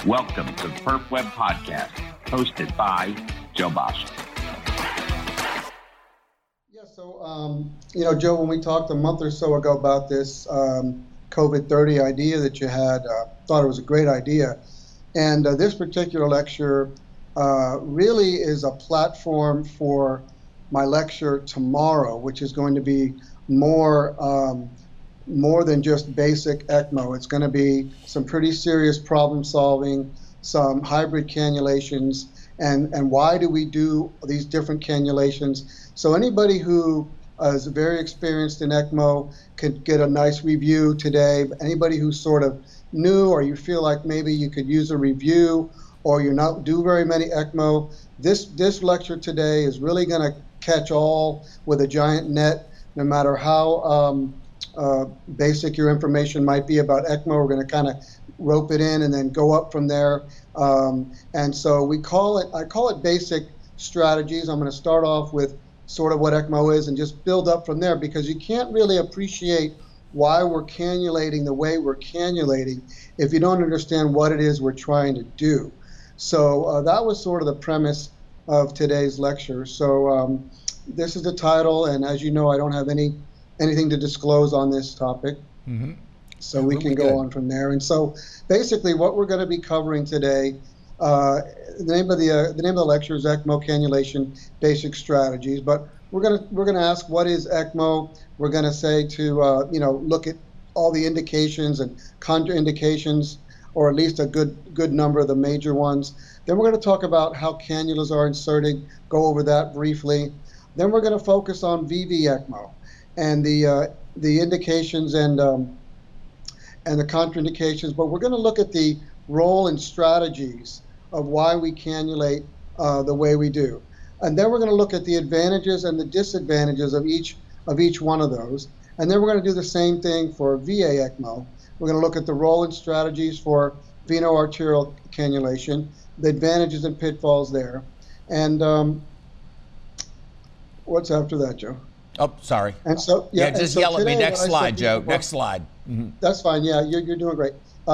Welcome to the Perf Web Podcast, hosted by Joe Bosch. Yeah, so, Joe, when we talked a month or so ago about this COVID-30 idea that you had, thought it was a great idea. And this particular lecture really is a platform for my lecture tomorrow, which is going to be more than just basic ECMO. It's going to be some pretty serious problem solving, some hybrid cannulations, and why do we do these different cannulations. So anybody who is very experienced in ECMO could get a nice review today. Anybody who's sort of new, or you feel like maybe you could use a review, or you not do very many ECMO, this lecture today is really going to catch all with a giant net, no matter how basic your information might be about ECMO. We're going to kind of rope it in and then go up from there. And so I call it basic strategies. I'm going to start off with sort of what ECMO is and just build up from there, because you can't really appreciate why we're cannulating the way we're cannulating if you don't understand what it is we're trying to do. So that was sort of the premise of today's lecture. So this is the title, and as you know, I don't have anything to disclose on this topic. Mm-hmm. So we can go on from there. And so basically what we're going to be covering today, the name of the lecture is ECMO Cannulation Basic Strategies, but we're going to ask, what is ECMO? We're going to say to look at all the indications and contraindications, or at least a good number of the major ones. Then we're going to talk about how cannulas are inserted, go over that briefly. Then we're going to focus on VV ECMO and the indications and the contraindications, but we're going to look at the role and strategies of why we cannulate the way we do. And then we're going to look at the advantages and the disadvantages of each one of those. And then we're going to do the same thing for VA ECMO. We're going to look at the role and strategies for veno-arterial cannulation, the advantages and pitfalls there. And what's after that, Joe? Oh, sorry. And so just yell at me. Next slide, Joe. Next slide. Mm-hmm. That's fine. Yeah, you're doing great.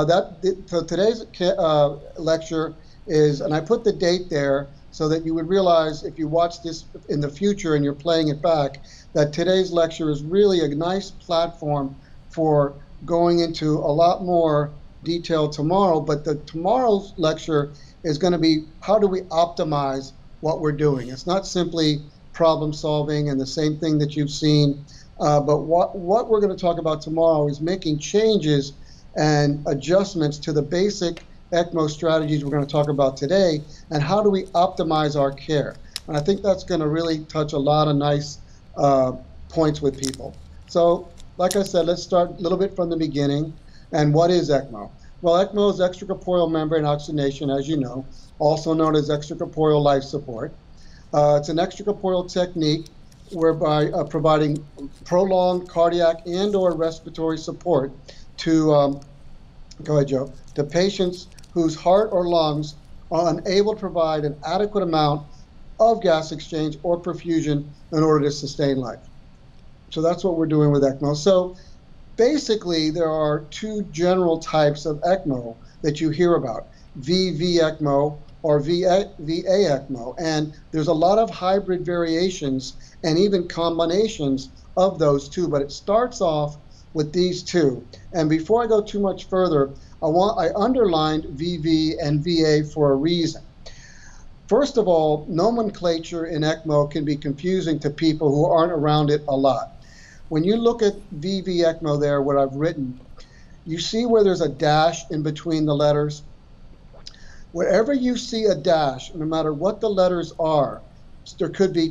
So today's lecture is, and I put the date there so that you would realize if you watch this in the future and you're playing it back, that today's lecture is really a nice platform for going into a lot more detail tomorrow. But tomorrow's lecture is going to be, how do we optimize what we're doing? It's not simply problem solving and the same thing that you've seen, but what we're going to talk about tomorrow is making changes and adjustments to the basic ECMO strategies we're going to talk about today, and how do we optimize our care. And I think that's going to really touch a lot of nice points with people. So like I said, let's start a little bit from the beginning. And what is ECMO? Well, ECMO is extracorporeal membrane oxygenation, as you know, also known as extracorporeal life support. It's an extracorporeal technique whereby providing prolonged cardiac and or respiratory support to, go ahead, Joe, to patients whose heart or lungs are unable to provide an adequate amount of gas exchange or perfusion in order to sustain life. So that's what we're doing with ECMO. So basically, there are two general types of ECMO that you hear about, VV ECMO or VA ECMO. And there's a lot of hybrid variations and even combinations of those two, but it starts off with these two. And before I go too much further, I underlined VV and VA for a reason. First of all, nomenclature in ECMO can be confusing to people who aren't around it a lot. When you look at VV ECMO there, what I've written, you see where there's a dash in between the letters? Wherever you see a dash, no matter what the letters are, there could be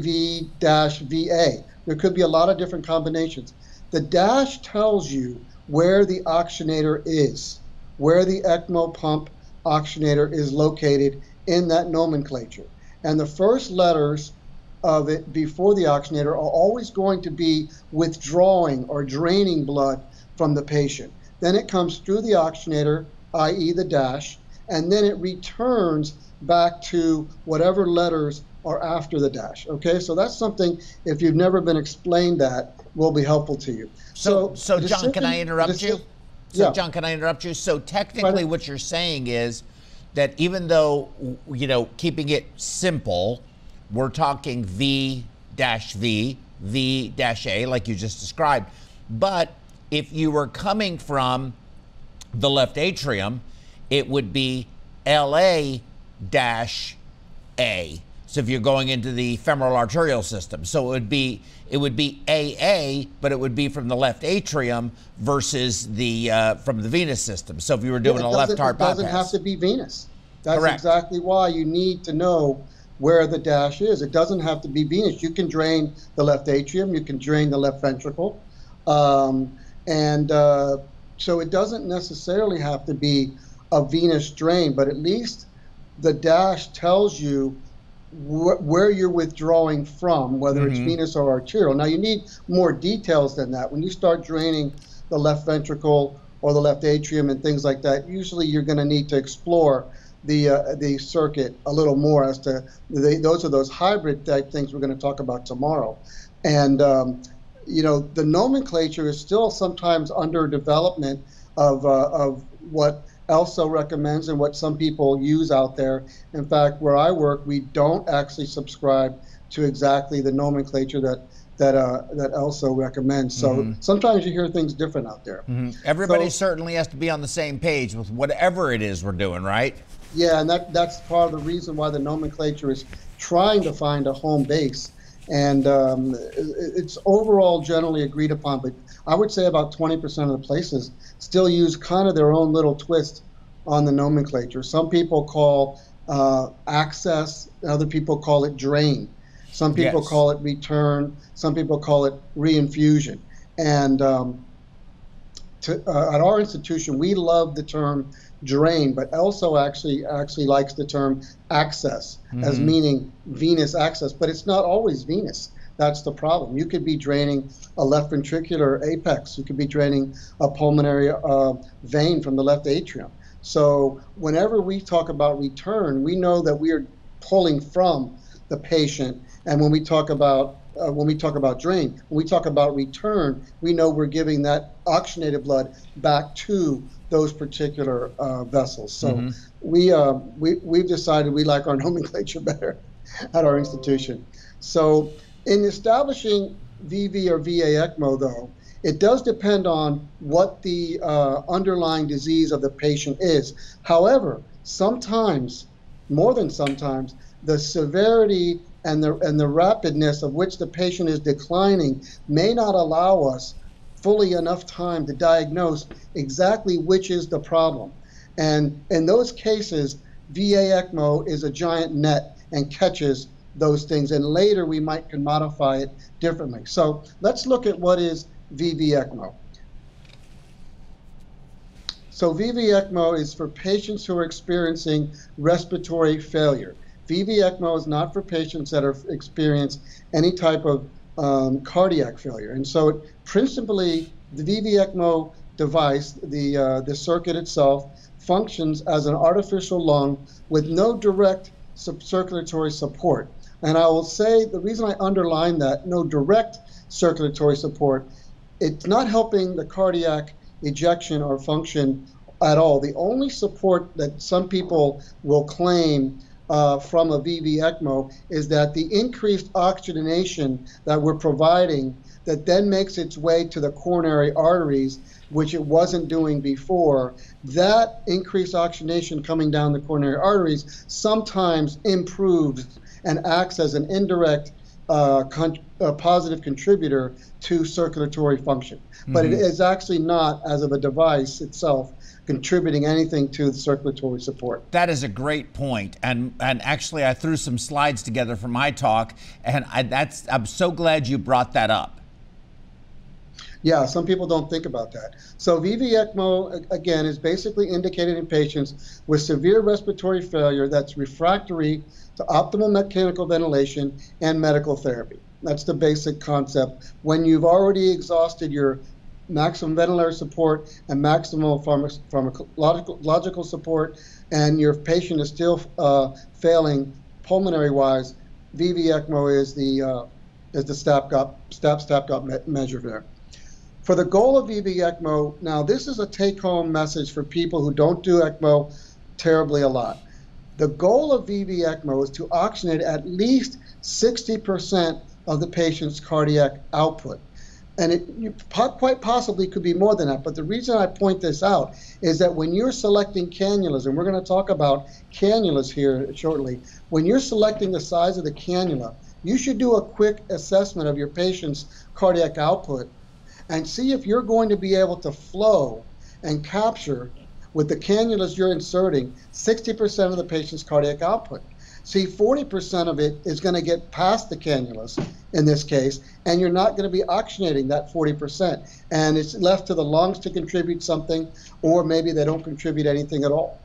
VV-VA. There could be a lot of different combinations. The dash tells you where the oxygenator is, where the ECMO pump oxygenator is located in that nomenclature. And the first letters of it before the oxygenator are always going to be withdrawing or draining blood from the patient. Then it comes through the oxygenator, i.e. the dash, and then it returns back to whatever letters are after the dash. Okay, so that's something, if you've never been explained that, will be helpful to you. So John, can I interrupt you? So, yeah. John, can I interrupt you? So technically what you're saying is that even though, keeping it simple, we're talking V-V, V-A, like you just described. But if you were coming from the left atrium, it would be LA-A. So if you're going into the femoral arterial system, so it would be AA, but it would be from the left atrium versus from the venous system. So if you were doing a left heart bypass, it doesn't have to be venous. That's correct. Exactly why you need to know where the dash is. It doesn't have to be venous. You can drain the left atrium. You can drain the left ventricle, so it doesn't necessarily have to be a venous drain, but at least the dash tells you where you're withdrawing from, whether it's venous or arterial. Now, you need more details than that. When you start draining the left ventricle or the left atrium and things like that, usually you're going to need to explore the circuit a little more as to those are those hybrid type things we're going to talk about tomorrow. And the nomenclature is still sometimes under development of what ELSO recommends and what some people use out there. In fact, where I work, we don't actually subscribe to exactly the nomenclature that ELSO recommends. So sometimes you hear things different out there. Everybody certainly has to be on the same page with whatever it is we're doing, right? Yeah, and that's part of the reason why the nomenclature is trying to find a home base. And it's overall generally agreed upon, but I would say about 20% of the places still use kind of their own little twist on the nomenclature. Some people call access, other people call it drain. Some people call it return. Some people call it reinfusion. And at our institution, we love the term drain, but ELSO actually likes the term access as meaning venous access, but it's not always venous. That's the problem. You could be draining a left ventricular apex. You could be draining a pulmonary vein from the left atrium. So whenever we talk about return, we know that we are pulling from the patient. And when we talk about drain, when we talk about return, we know we're giving that oxygenated blood back to those particular vessels. So we've decided we like our nomenclature better at our institution. So in establishing VV or VA ECMO, though, it does depend on what the underlying disease of the patient is. However, sometimes, more than sometimes, the severity and the rapidness of which the patient is declining may not allow us fully enough time to diagnose exactly which is the problem. And in those cases, VA ECMO is a giant net and catches those things, and later we can modify it differently. So let's look at what is VV ECMO. So VV ECMO is for patients who are experiencing respiratory failure. VV ECMO is not for patients that are experience any type of cardiac failure. And so principally, the VV ECMO device, the circuit itself, functions as an artificial lung with no direct circulatory support. And I will say the reason I underline that, no direct circulatory support, it's not helping the cardiac ejection or function at all. The only support that some people will claim from a VV ECMO is that the increased oxygenation that we're providing that then makes its way to the coronary arteries, which it wasn't doing before, that increased oxygenation coming down the coronary arteries sometimes improves and acts as an indirect positive contributor to circulatory function. But it is actually not, as of a device itself, contributing anything to the circulatory support. That is a great point. And actually, I threw some slides together for my talk, and I'm so glad you brought that up. Yeah, some people don't think about that. So VV ECMO, again, is basically indicated in patients with severe respiratory failure that's refractory to optimal mechanical ventilation and medical therapy. That's the basic concept. When you've already exhausted your maximum ventilator support and maximal pharmacological support, and your patient is still failing pulmonary-wise, VV ECMO is the stopgap measure there. For the goal of VV ECMO, now this is a take-home message for people who don't do ECMO terribly a lot. The goal of VV ECMO is to oxygenate at least 60% of the patient's cardiac output. And quite possibly could be more than that. But the reason I point this out is that when you're selecting cannulas, and we're going to talk about cannulas here shortly, when you're selecting the size of the cannula, you should do a quick assessment of your patient's cardiac output and see if you're going to be able to flow and capture with the cannulas you're inserting 60% of the patient's cardiac output. See, 40% of it is going to get past the cannulas in this case, and you're not going to be oxygenating that 40%. And it's left to the lungs to contribute something, or maybe they don't contribute anything at all.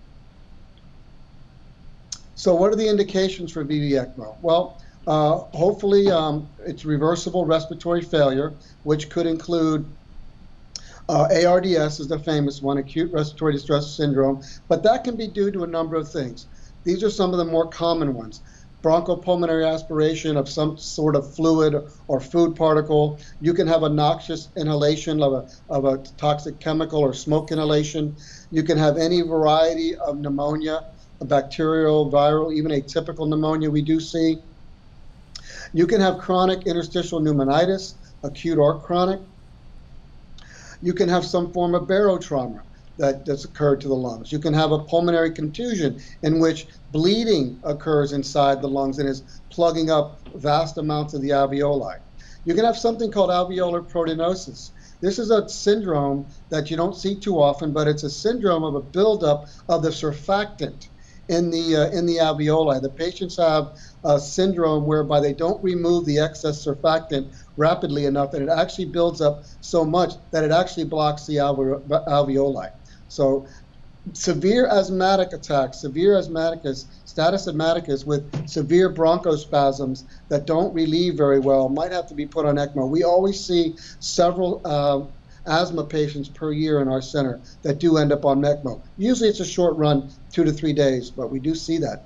So what are the indications for VV ECMO? Well, hopefully it's reversible respiratory failure, which could include ARDS is the famous one, acute respiratory distress syndrome, but that can be due to a number of things. These are some of the more common ones. Bronchopulmonary aspiration of some sort of fluid or food particle. You can have a noxious inhalation of a toxic chemical or smoke inhalation. You can have any variety of pneumonia, a bacterial, viral, even atypical pneumonia we do see. You can have chronic interstitial pneumonitis, acute or chronic. You can have some form of barotrauma that's occurred to the lungs. You can have a pulmonary contusion in which bleeding occurs inside the lungs and is plugging up vast amounts of the alveoli. You can have something called alveolar proteinosis. This is a syndrome that you don't see too often, but it's a syndrome of a buildup of the surfactant in the alveoli. The patients have a syndrome whereby they don't remove the excess surfactant rapidly enough, and it actually builds up so much that it actually blocks the alveoli. So severe asthmatic attacks, severe asthmaticus, status asthmaticus with severe bronchospasms that don't relieve very well might have to be put on ECMO. We always see several asthma patients per year in our center that do end up on ECMO. Usually it's a short run, 2 to 3 days, but we do see that.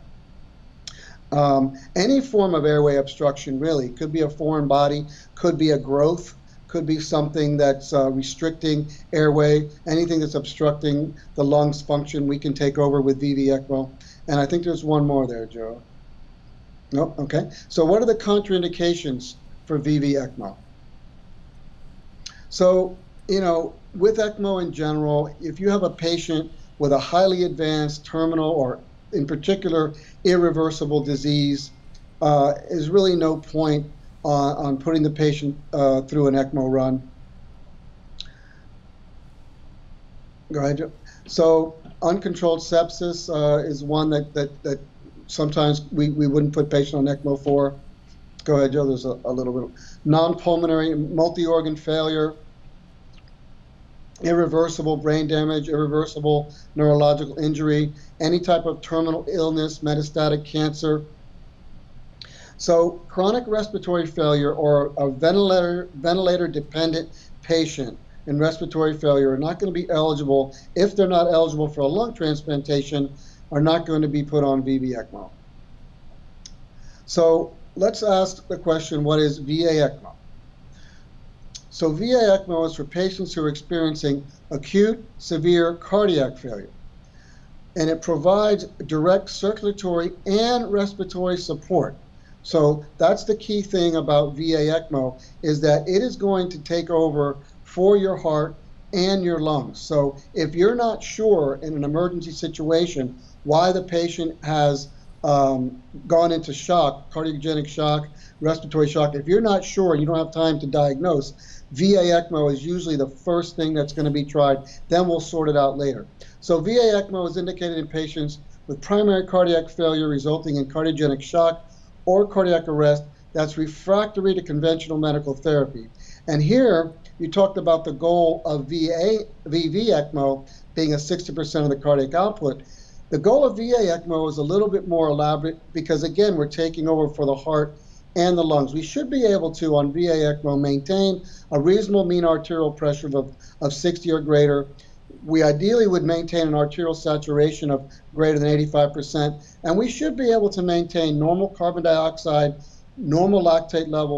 Any form of airway obstruction really could be a foreign body, could be a growth, could be something that's restricting airway, anything that's obstructing the lungs function we can take over with VV ECMO. And I think there's one more there, Joe. Nope, okay. So what are the contraindications for VV ECMO? So, you know, with ECMO in general, if you have a patient with a highly advanced terminal or in particular irreversible disease, is really no point on putting the patient through an ECMO run. Go ahead, Joe. So uncontrolled sepsis is one that sometimes we wouldn't put patient on ECMO for. Go ahead, Joe. There's a little bit. Non-pulmonary multi-organ failure, irreversible brain damage, irreversible neurological injury, any type of terminal illness, metastatic cancer. So chronic respiratory failure or a ventilator-dependent patient in respiratory failure are not going to be eligible, if they're not eligible for a lung transplantation, are not going to be put on VV ECMO. So let's ask the question, what is VA ECMO? So VA ECMO is for patients who are experiencing acute, severe cardiac failure. And it provides direct circulatory and respiratory support. So that's the key thing about VA ECMO, is that it is going to take over for your heart and your lungs. So if you're not sure in an emergency situation why the patient has gone into shock, cardiogenic shock, respiratory shock, if you're not sure, you don't have time to diagnose, VA ECMO is usually the first thing that's going to be tried. Then we'll sort it out later. So VA ECMO is indicated in patients with primary cardiac failure resulting in cardiogenic shock or cardiac arrest that's refractory to conventional medical therapy. And here, you talked about the goal of VV ECMO being a 60% of the cardiac output. The goal of VA ECMO is a little bit more elaborate because, again, we're taking over for the heart and the lungs. We should be able to, on VA ECMO, maintain a reasonable mean arterial pressure of 60 or greater. We ideally would maintain an arterial saturation of greater than 85%, and we should be able to maintain normal carbon dioxide, normal lactate levels,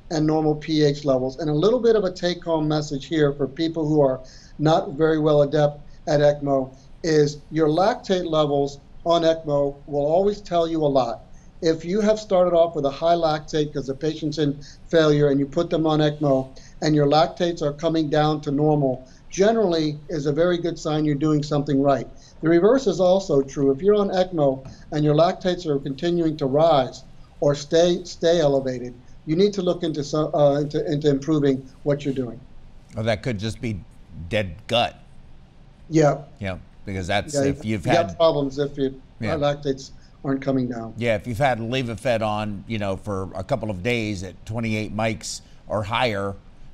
and normal pH levels. And a little bit of a take-home message here for people who are not very well adept at ECMO is your lactate levels on ECMO will always tell you a lot. If you have started off with a high lactate because the patient's in failure and you put them on ECMO and your lactates are coming down to normal, generally is a very good sign you're doing something right. The reverse is also true. If you're on ECMO and your lactates are continuing to rise or stay elevated, you need to look into improving what you're doing. Or that could just be dead gut. Yeah. Yeah, because that's if you've had problems if your lactates aren't coming down. Yeah, if you've had Levophed on, for a couple of days at 28 mics or higher,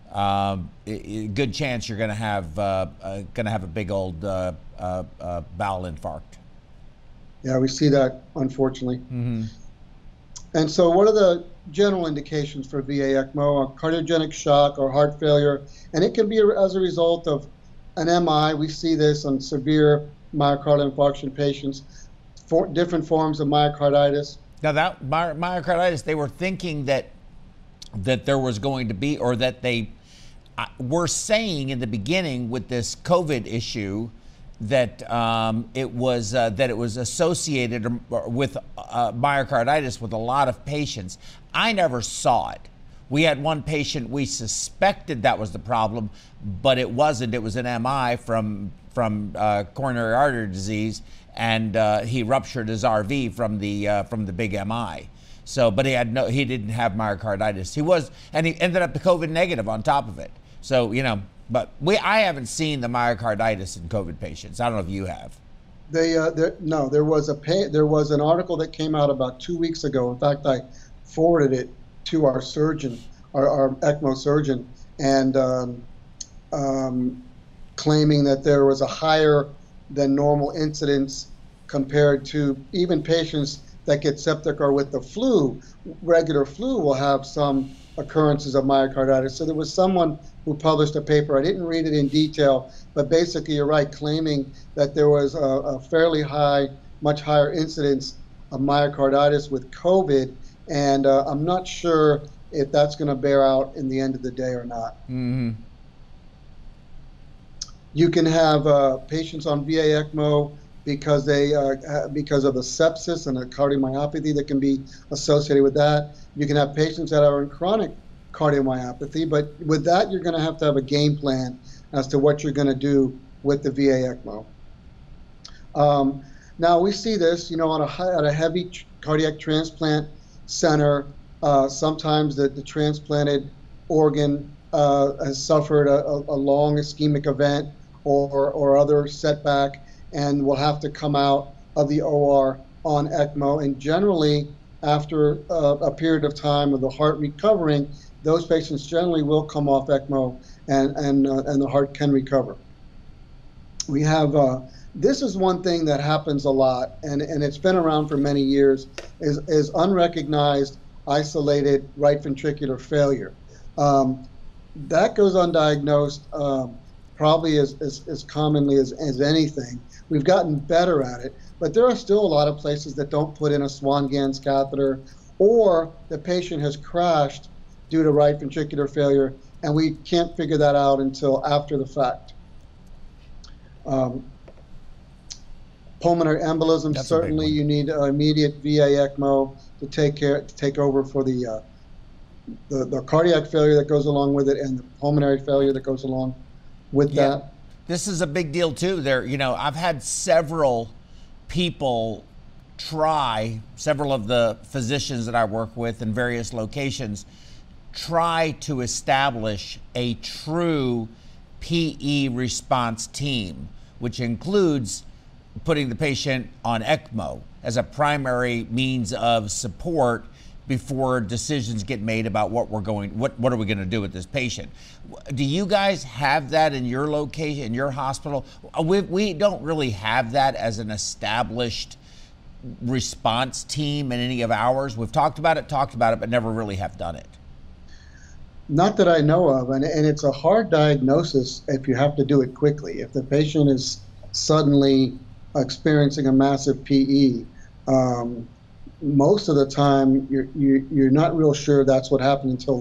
good chance you're going to have a big old bowel infarct. Yeah, we see that unfortunately. Mm-hmm. And so, what are the general indications for VA ECMO? A cardiogenic shock or heart failure, and it can be as a result of an MI. We see this on severe myocardial infarction patients, different forms of myocarditis. Now that myocarditis, they were thinking that there was going to be, or that they were saying in the beginning with this COVID issue that it was associated with myocarditis with a lot of patients. I never saw it. We had one patient, we suspected that was the problem, but it wasn't. It was an MI from coronary artery disease, and he ruptured his RV from the big MI. So, but he didn't have myocarditis. And he ended up COVID negative on top of it. So, but I haven't seen the myocarditis in COVID patients. I don't know if you have. No, there was an article that came out about 2 weeks ago. In fact, I forwarded it to our surgeon, our ECMO surgeon, and claiming that there was a higher than normal incidence compared to even patients that get septic or with the flu. Regular flu will have some occurrences of myocarditis. So there was someone who published a paper, I didn't read it in detail, but basically you're right, claiming that there was a fairly high, much higher incidence of myocarditis with COVID, and I'm not sure if that's going to bear out in the end of the day or not. Mm-hmm. You can have patients on VA ECMO because of the sepsis and the cardiomyopathy that can be associated with that. You can have patients that are in chronic cardiomyopathy, but with that you're going to have a game plan as to what you're going to do with the VA ECMO. Now we see this, at a heavy cardiac transplant center. Sometimes the transplanted organ has suffered a long ischemic event or other setback, and will have to come out of the OR on ECMO. And generally, after a period of time of the heart recovering, those patients generally will come off ECMO, and the heart can recover. We have this is one thing that happens a lot, and it's been around for many years, is unrecognized isolated right ventricular failure. That goes undiagnosed probably as commonly as anything. We've gotten better at it, but there are still a lot of places that don't put in a Swan-Ganz catheter, or the patient has crashed due to right ventricular failure, and we can't figure that out until after the fact. Pulmonary embolism, certainly you need immediate VA ECMO to take over for the cardiac failure that goes along with it, and the pulmonary failure that goes along with that. This is a big deal too. I've had several people several of the physicians that I work with in various locations try to establish a true PE response team, which includes putting the patient on ECMO as a primary means of support before decisions get made about what are we going to do with this patient. Do you guys have that in your location, in your hospital? We don't really have that as an established response team in any of ours. We've talked about it, but never really have done it. Not that I know of, and it's a hard diagnosis if you have to do it quickly. If the patient is suddenly experiencing a massive PE, most of the time you're not real sure that's what happened until later.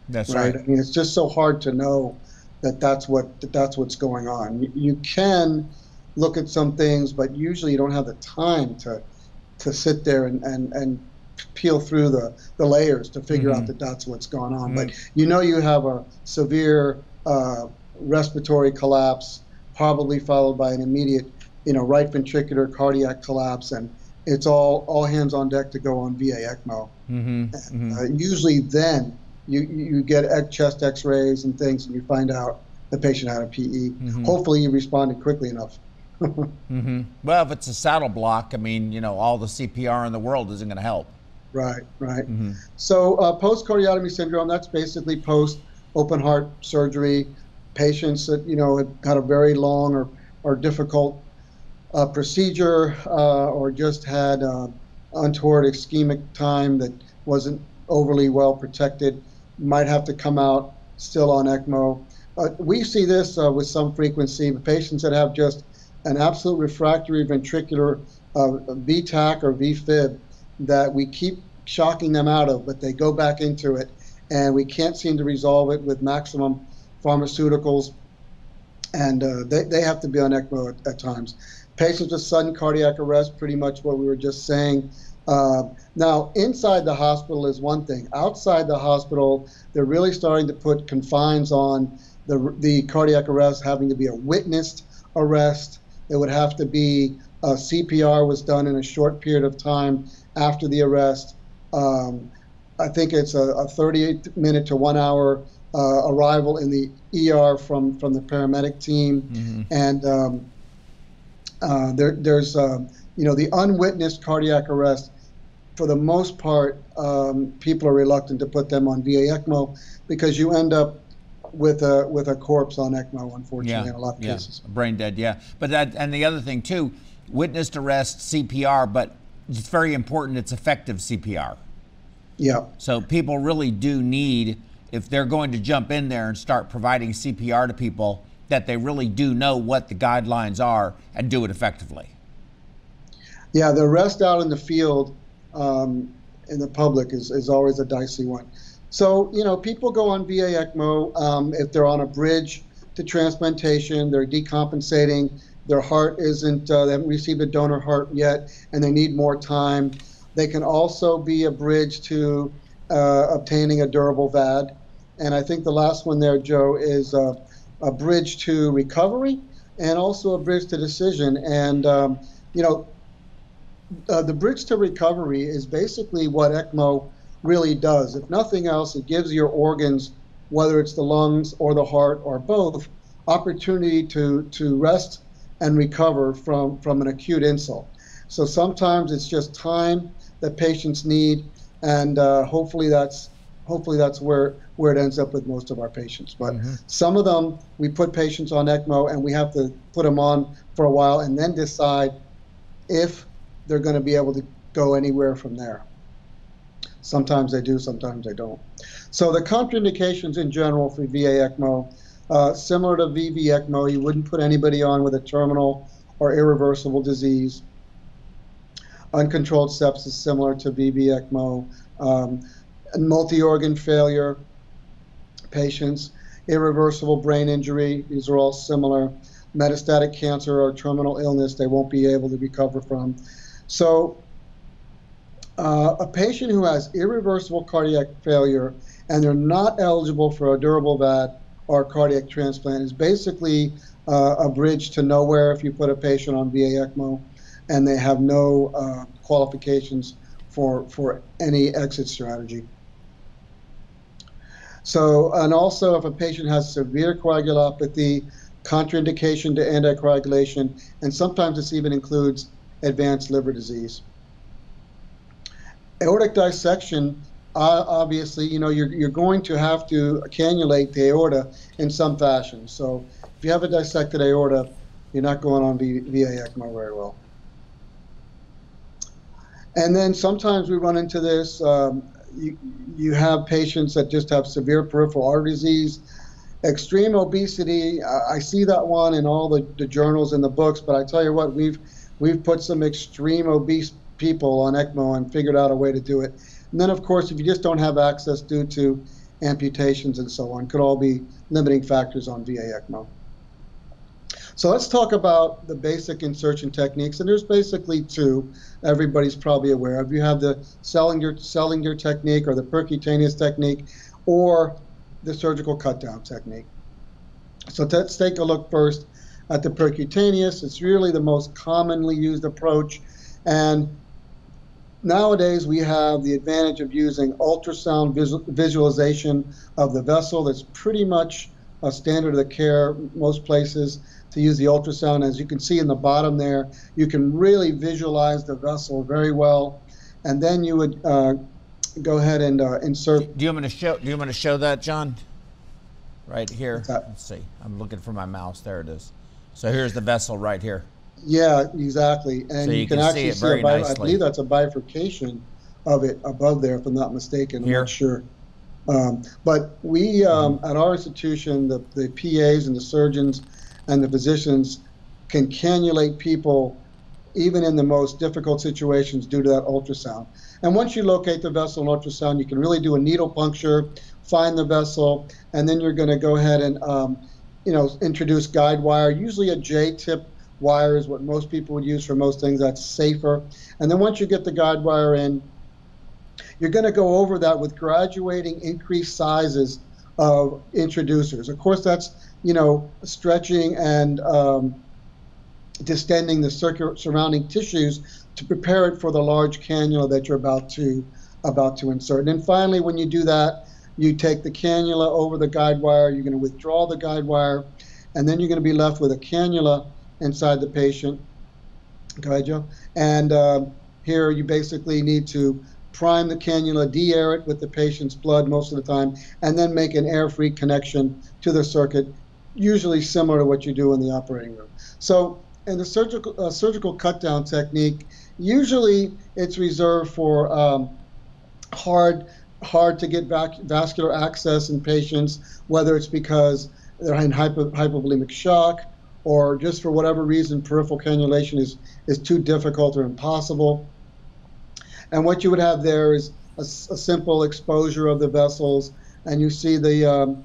That's right. I mean, it's just so hard to know that's what's going on. You can look at some things, but usually you don't have the time to sit there and peel through the layers to figure out that that's what's going on. But you have a severe respiratory collapse, probably followed by an immediate, right ventricular cardiac collapse, and it's all hands on deck to go on VA ECMO. Usually then you get chest X-rays and things, and you find out the patient had a PE. Hopefully you responded quickly enough. Well, if it's a saddle block, I mean, all the CPR in the world isn't going to help. Right. So post-cardiotomy syndrome, that's basically post-open heart surgery. Patients that, had a very long or difficult procedure or just had untoward ischemic time that wasn't overly well protected, might have to come out still on ECMO. We see this with some frequency. The patients that have just an absolute refractory ventricular VTAC or VFib that we keep shocking them out of, but they go back into it, and we can't seem to resolve it with maximum pharmaceuticals, and they have to be on ECMO at times. Patients with sudden cardiac arrest, pretty much what we were just saying. Now, inside the hospital is one thing. Outside the hospital, they're really starting to put confines on the cardiac arrest having to be a witnessed arrest. It would have to be CPR was done in a short period of time after the arrest. I think it's a 38-minute to 1 hour arrival in the ER from the paramedic team, and there's the unwitnessed cardiac arrest. For the most part, people are reluctant to put them on VA ECMO because you end up with a corpse on ECMO, unfortunately, in a lot of cases. Brain dead, But and the other thing too, witnessed arrest CPR, but it's very important it's effective CPR. Yeah. So people really do need, if they're going to jump in there and start providing CPR to people, that they really do know what the guidelines are and do it effectively. Yeah, the arrest out in the field in the public is always a dicey one. So, people go on VA ECMO if they're on a bridge to transplantation, they're decompensating, their heart isn't, they haven't received a donor heart yet, and they need more time. They can also be a bridge to obtaining a durable VAD. And I think the last one there, Joe, is a bridge to recovery and also a bridge to decision. And, the bridge to recovery is basically what ECMO really does. If nothing else, it gives your organs, whether it's the lungs or the heart or both, opportunity to rest and recover from an acute insult. So sometimes it's just time that patients need, and hopefully that's where it ends up with most of our patients. But some of them, we put patients on ECMO and we have to put them on for a while and then decide if they're going to be able to go anywhere from there. Sometimes they do, sometimes they don't. So the contraindications in general for VA ECMO, similar to VV ECMO, you wouldn't put anybody on with a terminal or irreversible disease. Uncontrolled sepsis, similar to VV ECMO. Multi-organ failure patients, irreversible brain injury, these are all similar. Metastatic cancer or terminal illness they won't be able to recover from. So a patient who has irreversible cardiac failure and they're not eligible for a durable VAD or cardiac transplant is basically a bridge to nowhere if you put a patient on VA ECMO and they have no qualifications for any exit strategy. So, and also if a patient has severe coagulopathy, contraindication to anticoagulation, and sometimes this even includes advanced liver disease. Aortic dissection, obviously, you're going to have to cannulate the aorta in some fashion. So if you have a dissected aorta, you're not going on VA ECMO very well. And then sometimes we run into this, you have patients that just have severe peripheral artery disease, extreme obesity. I see that one in all the journals and the books, but I tell you what, we've put some extreme obese people on ECMO and figured out a way to do it. And then, of course, if you just don't have access due to amputations and so on could all be limiting factors on VA ECMO. So let's talk about the basic insertion techniques, and there's basically two everybody's probably aware of. You have the Sellinger technique or the percutaneous technique, or the surgical cut-down technique. So let's take a look first at the percutaneous. It's really the most commonly used approach, and nowadays we have the advantage of using ultrasound visualization of the vessel. That's pretty much a standard of care most places, to use the ultrasound. As you can see in the bottom there, you can really visualize the vessel very well, and then you would go ahead and insert. Do you want me to show that, John? Right here. Let's see. I'm looking for my mouse. There it is. So here's the vessel right here. Yeah, exactly. And so you can actually see it very nicely. I believe that's a bifurcation of it above there, if I'm not mistaken. I'm not sure. But we, at our institution, the PAs and the surgeons and the physicians can cannulate people even in the most difficult situations due to that ultrasound. And once you locate the vessel in ultrasound, you can really do a needle puncture, find the vessel, and then you're going to go ahead and introduce guide wire. Usually a J-tip wire is what most people would use for most things. That's safer. And then once you get the guide wire in, you're going to go over that with graduating increased sizes of introducers. Of course, that's stretching and distending the surrounding tissues to prepare it for the large cannula that you're about to insert. And then finally, when you do that, you take the cannula over the guide wire. You're going to withdraw the guide wire, and then you're going to be left with a cannula inside the patient. Go ahead, Joe. And here you basically need to prime the cannula, de-air it with the patient's blood most of the time, and then make an air-free connection to the circuit, usually similar to what you do in the operating room. So in the surgical cut-down technique, usually it's reserved for hard to get vascular access in patients, whether it's because they're in hypovolemic shock, or just for whatever reason peripheral cannulation is too difficult or impossible. And what you would have there is a simple exposure of the vessels, and you see the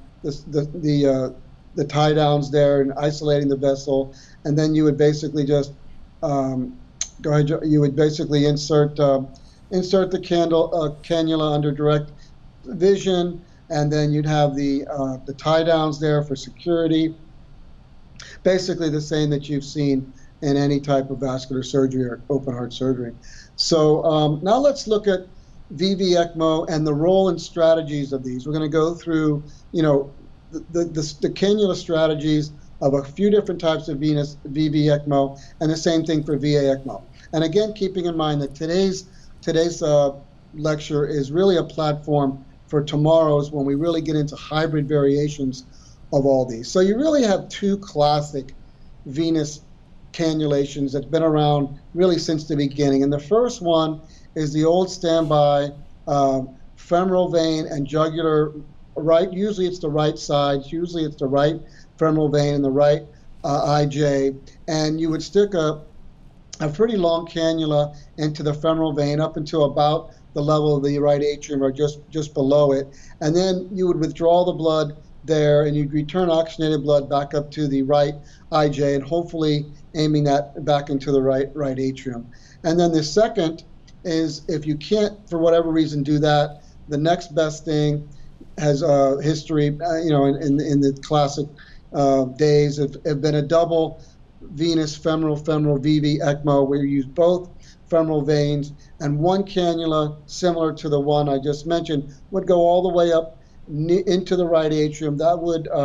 tie downs there and isolating the vessel, and then you would basically just go ahead. You would basically insert the cannula under direct vision, and then you'd have the tie downs there for security. Basically the same that you've seen in any type of vascular surgery or open heart surgery. So now let's look at VV ECMO and the role and strategies of these. We're going to go through, the cannula strategies of a few different types of VV ECMO, and the same thing for VA ECMO. And again, keeping in mind that today's lecture is really a platform for tomorrow's, when we really get into hybrid variations of all these. So you really have two classic venous cannulations that's been around really since the beginning. And the first one is the old standby femoral vein and jugular right. Usually it's the right side. Usually it's the right femoral vein and the right IJ. And you would stick a pretty long cannula into the femoral vein up until about the level of the right atrium or just below it. And then you would withdraw the blood there, and you'd return oxygenated blood back up to the right IJ, and hopefully aiming that back into the right atrium. And then the second is, if you can't for whatever reason do that, the next best thing has history, in the classic days have been a double venous femoral VV ECMO, where you use both femoral veins, and one cannula similar to the one I just mentioned would go all the way up into the right atrium. That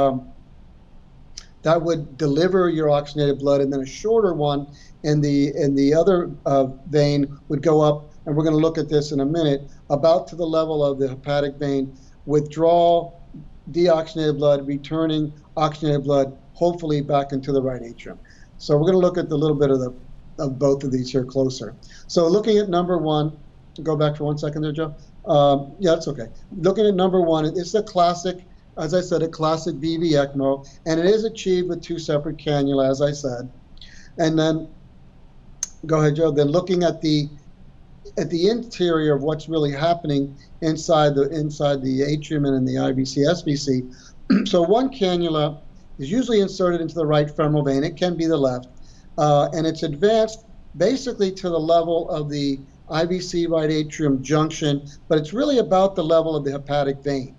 would deliver your oxygenated blood, and then a shorter one in the other vein would go up, and we're going to look at this in a minute, about to the level of the hepatic vein, withdraw deoxygenated blood, returning oxygenated blood, hopefully back into the right atrium. So we're going to look at a little bit of both of these here closer. So looking at number one, go back for 1 second there, Joe. Yeah, it's okay. Looking at number one, it's a classic, as I said, a classic VV ECMO, and it is achieved with two separate cannula, as I said. And then, go ahead, Joe. Then looking at the at the interior of what's really happening inside the atrium and in the IVC, SVC. So one cannula is usually inserted into the right femoral vein. It can be the left, and it's advanced basically to the level of the IVC right atrium junction, but it's really about the level of the hepatic vein.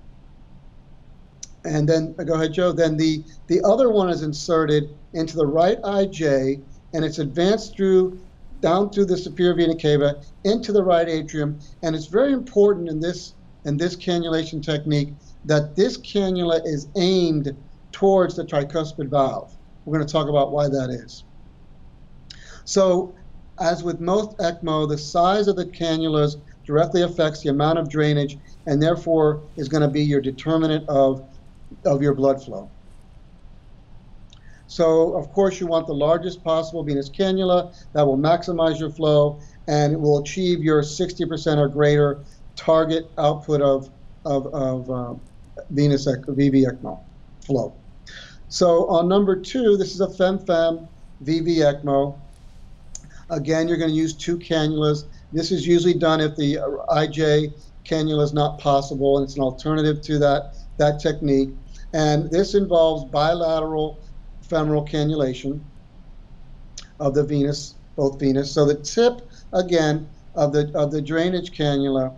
And then, go ahead, Joe. Then the other one is inserted into the right IJ, and it's advanced down through the superior vena cava into the right atrium. And it's very important in this cannulation technique that this cannula is aimed towards the tricuspid valve. We're going to talk about why that is. So, as with most ECMO, the size of the cannulas directly affects the amount of drainage, and therefore is going to be your determinant of your blood flow. So, of course, you want the largest possible venous cannula that will maximize your flow, and it will achieve your 60% or greater target output of venous VV ECMO flow. So, on number 2, this is a FemFem VV ECMO. Again, you're going to use 2 cannulas. This is usually done if the IJ cannula is not possible, and it's an alternative to that technique. And this involves bilateral femoral cannulation of the venous, both venous. So the tip, again, of the drainage cannula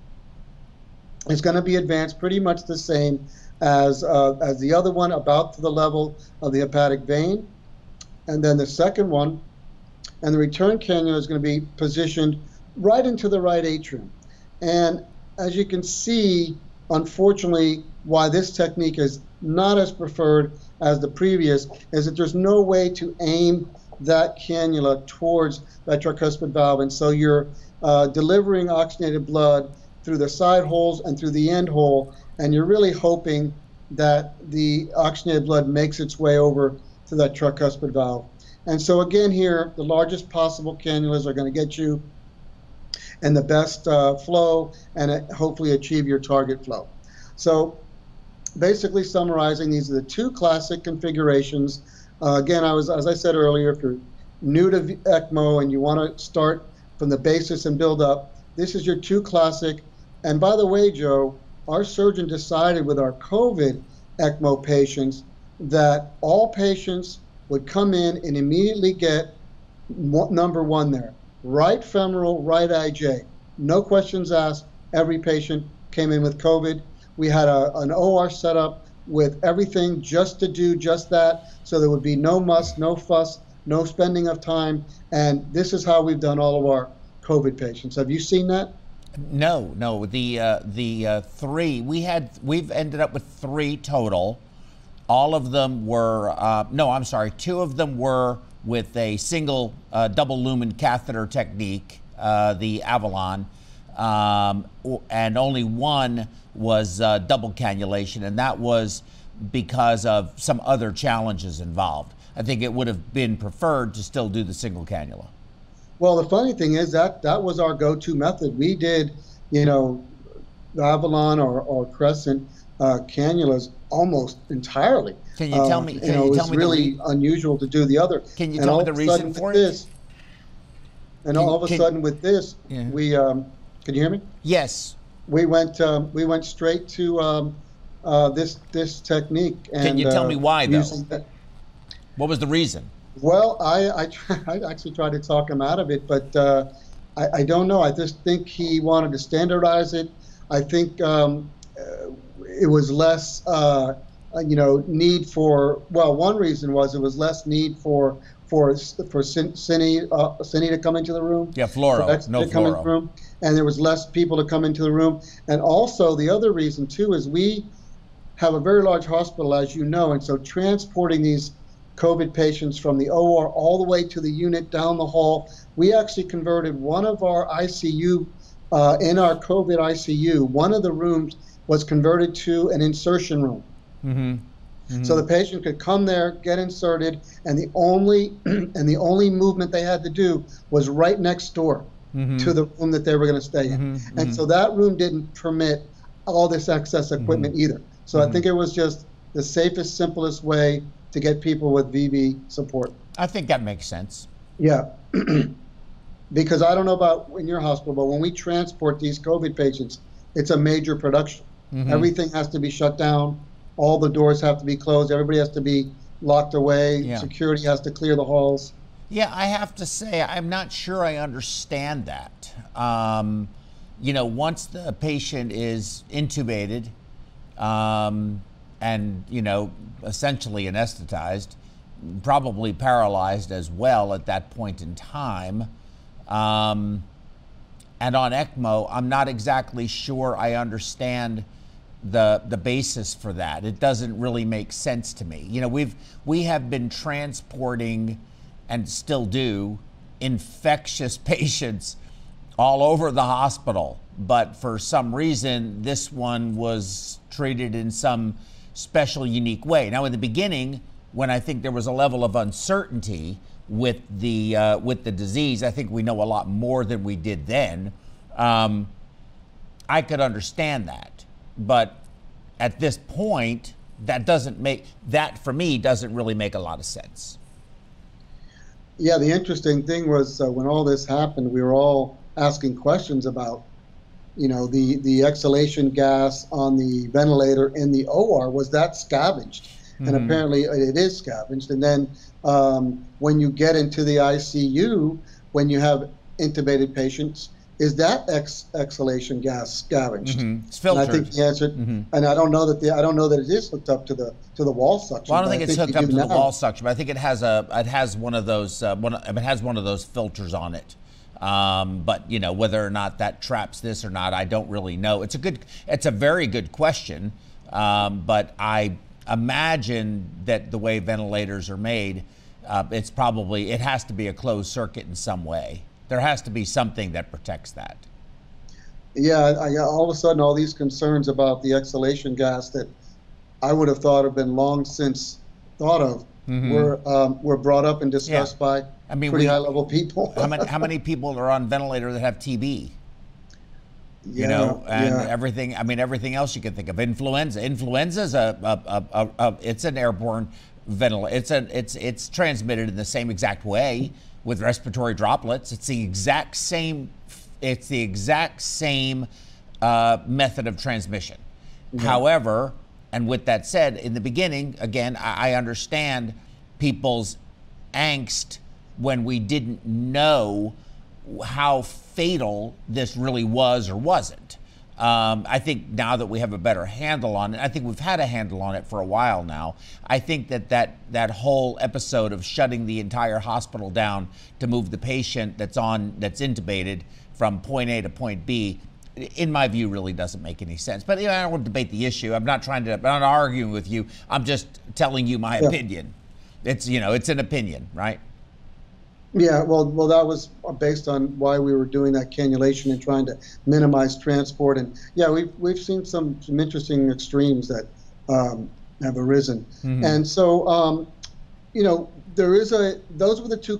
is going to be advanced pretty much the same as the other one, about to the level of the hepatic vein. And then the second one, and the return cannula is going to be positioned right into the right atrium. And as you can see, unfortunately, why this technique is not as preferred as the previous is that there's no way to aim that cannula towards that tricuspid valve. And so you're delivering oxygenated blood through the side holes and through the end hole, and you're really hoping that the oxygenated blood makes its way over to that tricuspid valve. And so again here, the largest possible cannulas are going to get you and the best flow, and hopefully achieve your target flow. So basically summarizing, these are the 2 classic configurations. Again, as I said earlier, if you're new to ECMO and you want to start from the basis and build up, this is your 2 classic. And by the way, Joe, our surgeon decided with our COVID ECMO patients that all patients would come in and immediately get number 1 there. Right femoral, right IJ. No questions asked. Every patient came in with COVID. We had an OR set up with everything just to do just that, so there would be no muss, no fuss, no spending of time, and this is how we've done all of our COVID patients. Have you seen that? No. The 3 we've ended up with 3 total. All of them were, 2 of them were with a single double lumen catheter technique, the Avalon, and only 1 was double cannulation, and that was because of some other challenges involved. I think it would have been preferred to still do the single cannula. Well, the funny thing is that was our go-to method. We did, the Avalon or Crescent cannulas almost entirely. Can you tell me? It was really unusual to do the other. Can you tell me the reason for it? And all of a sudden with this, we can you hear me? Yes. We went straight to this technique. And, can you tell me why though? What was the reason? Well, I actually tried to talk him out of it, but I don't know. I just think he wanted to standardize it. I think it was less, need for. Well, one reason was it was less need for Cine to come into the room. Yeah, fluoro, no fluoro. And there was less people to come into the room. And also the other reason too is we have a very large hospital, as you know, and so transporting these COVID patients from the OR all the way to the unit down the hall, we actually converted one of our ICU, in our COVID ICU, one of the rooms was converted to an insertion room. Mm-hmm. Mm-hmm. So the patient could come there, get inserted, and the only movement they had to do was right next door to the room that they were going to stay in. And so that room didn't permit all this excess equipment either. So I think it was just the safest, simplest way to get people with VV support. I think that makes sense. Yeah. because I don't know about in your hospital, but when we transport these COVID patients, it's a major production. Everything has to be shut down. All the doors have to be closed. Everybody has to be locked away. Yeah. Security has to clear the halls. Yeah, I have to say, I'm not sure I understand that. You know, once the patient is intubated and, you know, essentially anesthetized, probably paralyzed as well at that point in time, and on ECMO, I'm not exactly sure I understand the basis for that. It doesn't really make sense to me. You know, we have been transporting and still do infectious patients all over the hospital, but for some reason this one was treated in some special, unique way. Now, in the beginning, when I think there was a level of uncertainty with the disease, I think we know a lot more than we did then. I could understand that, but at this point, that for me doesn't really make a lot of sense. Yeah, the interesting thing was when all this happened, we were all asking questions about, you know, the exhalation gas on the ventilator in the OR, was that scavenged? And apparently it is scavenged. And then when you get into the ICU, when you have intubated patients, is that exhalation gas scavenged? It's filtered. And I think the answer, and I don't know that it is hooked up to the wall suction. Well, I don't think it's hooked up to the wall suction, but I think it has one of those filters on it. But you know, whether or not that traps this or not, I don't really know. It's a very good question, but I imagine that the way ventilators are made, it has to be a closed circuit in some way. There has to be something that protects that. Yeah, all of a sudden, all these concerns about the exhalation gas that I would have thought have been long since thought of were brought up and discussed by pretty high-level people. how many people are on ventilator that have TB? You know, and everything. I mean, everything else you can think of. Influenza. Influenza is it's an airborne ventilator. It's transmitted in the same exact way with respiratory droplets. It's the exact same. It's the exact same method of transmission. However, and with that said, in the beginning, again, I understand people's angst when we didn't know how fatal this really was or wasn't. I think now that we have a better handle on it, I think we've had a handle on it for a while now. I think that whole episode of shutting the entire hospital down to move the patient that's intubated from point A to point B, in my view, really doesn't make any sense. But you know, I don't want to debate the issue. I'm not arguing with you. I'm just telling you my opinion. It's an opinion, right? Yeah, well, that was based on why we were doing that cannulation and trying to minimize transport. And yeah, we've seen some interesting extremes that have arisen. And so, you know, those were the two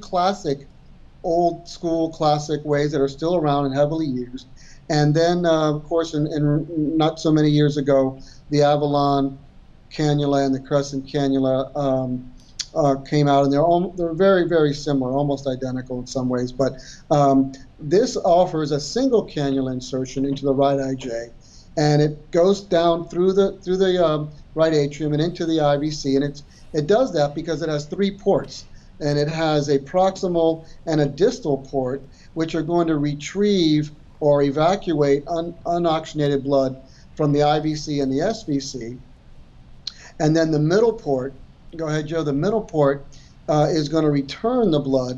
old school classic ways that are still around and heavily used. And then, of course, in not so many years ago, the Avalon cannula and the Crescent cannula came out, and they're very, very similar, almost identical in some ways. But this offers a single cannula insertion into the right IJ, and it goes down through the right atrium and into the IVC, and it does that because it has 3 ports, and it has a proximal and a distal port, which are going to retrieve or evacuate unoxygenated blood from the IVC and the SVC, and then the middle port. Go ahead, Joe. The middle port is going to return the blood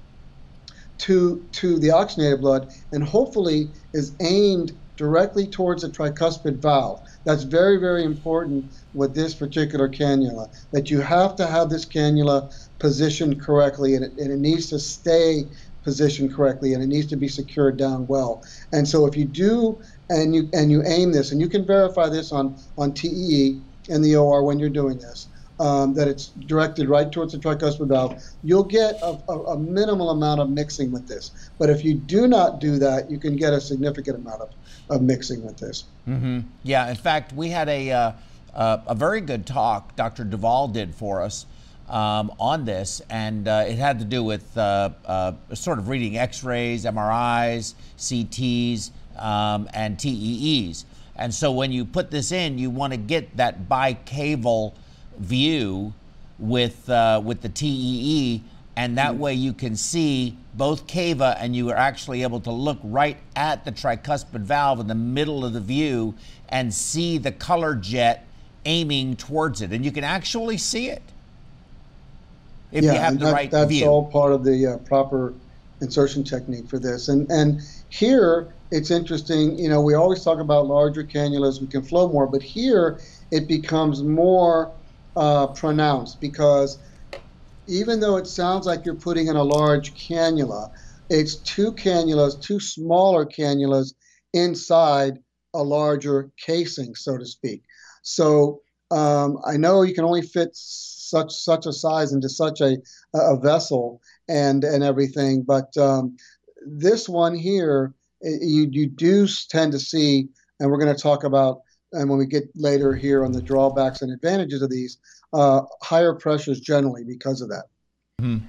to the oxygenated blood, and hopefully is aimed directly towards the tricuspid valve. That's very, very important with this particular cannula, that you have to have this cannula positioned correctly, and it needs to stay positioned correctly, and it needs to be secured down well. And so if you do, and you aim this, and you can verify this on TEE in the OR when you're doing this, that it's directed right towards the tricuspid valve, you'll get a minimal amount of mixing with this. But if you do not do that, you can get a significant amount of mixing with this. Yeah, in fact, we had a very good talk Dr. Duvall did for us on this, and it had to do with sort of reading X-rays, MRIs, CTs, and TEEs. And so when you put this in, you want to get that bicaval view with the TEE, and that way you can see both cava, and you are actually able to look right at the tricuspid valve in the middle of the view and see the color jet aiming towards it, and you can actually see it if you have the right view. That's all part of the proper insertion technique for this. And here it's interesting, you know, we always talk about larger cannulas, we can flow more, but here it becomes more pronounced, because even though it sounds like you're putting in a large cannula, it's two cannulas, two smaller cannulas inside a larger casing, so to speak. So I know you can only fit such a size into such a vessel and everything, but this one here, you do tend to see, and we're going to talk about, and when we get later here on the drawbacks and advantages of these, higher pressures generally because of that. Mm-hmm.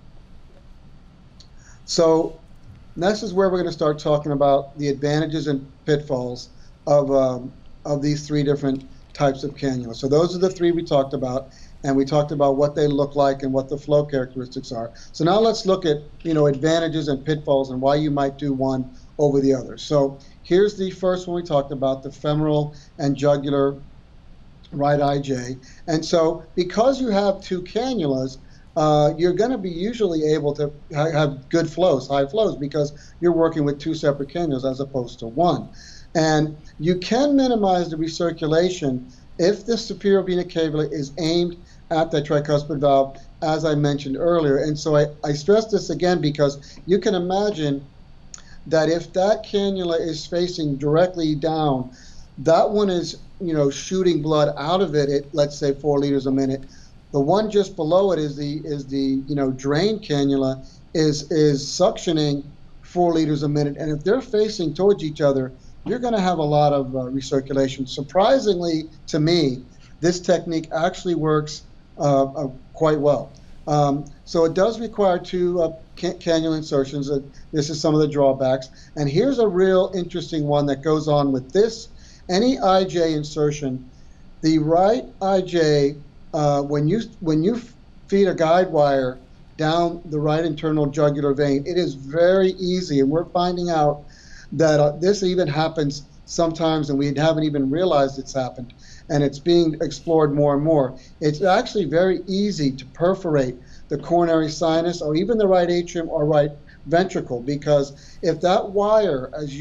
So this is where we're going to start talking about the advantages and pitfalls of these three different types of cannula. So those are the three we talked about, and we talked about what they look like and what the flow characteristics are. So now let's look at, you know, advantages and pitfalls and why you might do one over the other. So here's the first one we talked about, the femoral and jugular right IJ. And so because you have two cannulas, you're going to be usually able to have good flows, high flows, because you're working with two separate cannulas as opposed to one. And you can minimize the recirculation if the superior vena cava is aimed at the tricuspid valve, as I mentioned earlier. And so I stress this again because you can imagine that if that cannula is facing directly down, that one is, you know, shooting blood out of it at, let's say, 4 liters a minute. The one just below it is the you know, drain cannula is suctioning 4 liters a minute. And if they're facing towards each other, you're going to have a lot of recirculation. Surprisingly to me, this technique actually works quite well. So it does require two cannula insertions. This is some of the drawbacks. And here's a real interesting one that goes on with this. Any IJ insertion, the right IJ, when you feed a guide wire down the right internal jugular vein, it is very easy, and we're finding out that this even happens sometimes, and we haven't even realized it's happened, and it's being explored more and more. It's actually very easy to perforate the coronary sinus or even the right atrium or right ventricle, because if that wire, as